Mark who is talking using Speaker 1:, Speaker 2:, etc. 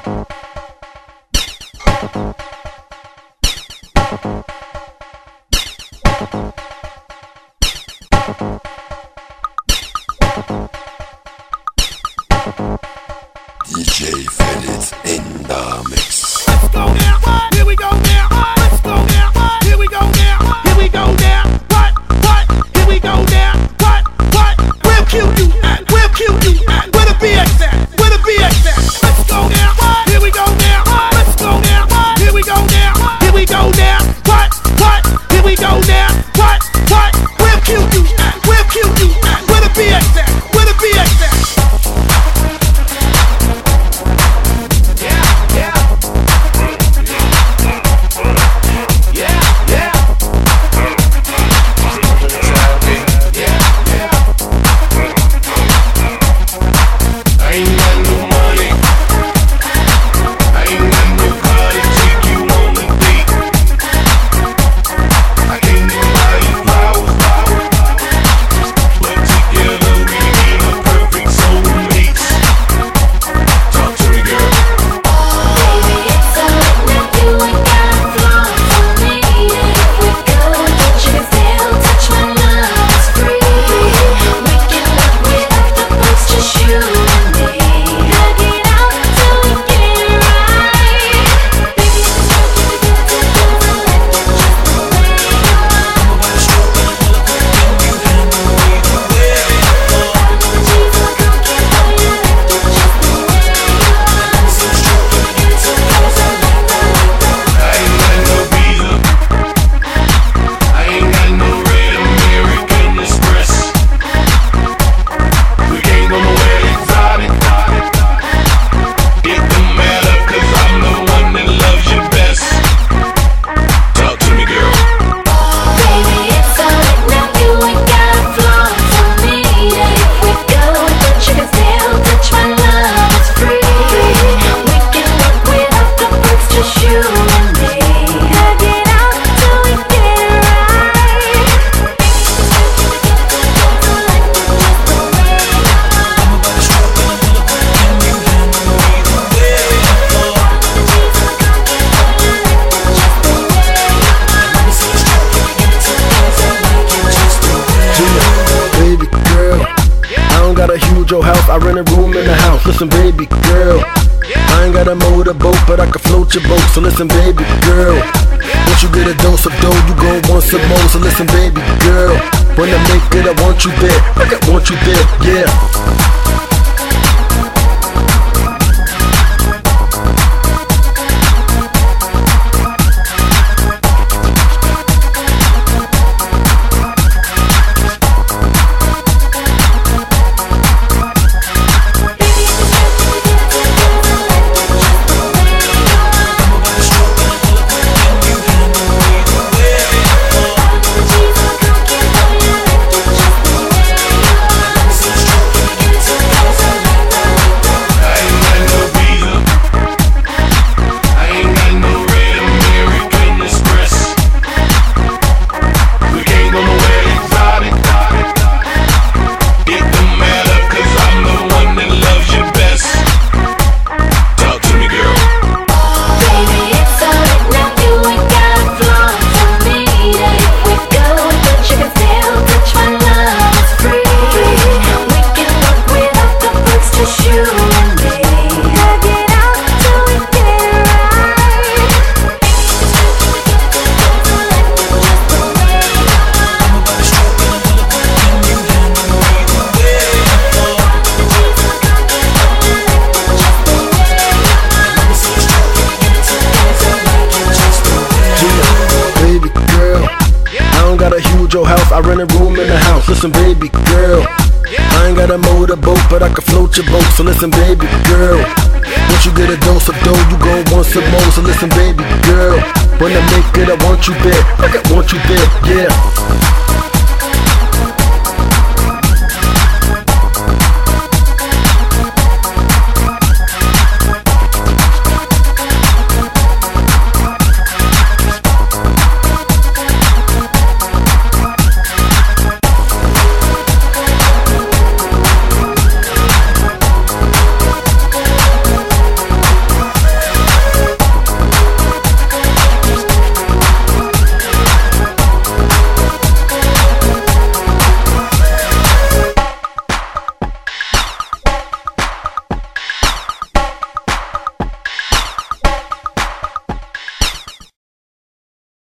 Speaker 1: DJ Felix in the mix.
Speaker 2: Let's go now. Here we go now. Let's go now. Here we go now. Here we go now. What? Here we go now. What? Where kill you at? Where kill you at? Where the BX at? Where the BX at? Let's go now. Here we go now. Let's go now. Here we go now. Here we go now. What? Here we go now. What? Where kill you at? Where kill you at? Where the BX at? Where the BX at?
Speaker 3: Your house, I rent a room in the house. Listen, baby girl, I ain't got a motorboat, but I can float your boat. So listen, baby girl, once you get a dose of dough, you gon' want some more. So listen, baby girl, when I make it, I want you there. I want you there, yeah. Your house, I rent a room in the house. Listen, baby girl, I ain't got a motorboat, but I can float your boat. So listen, baby girl, once you get a dose of dough, you gon' want some more. So listen, baby girl, when I make it, I want you there. I want you there, yeah.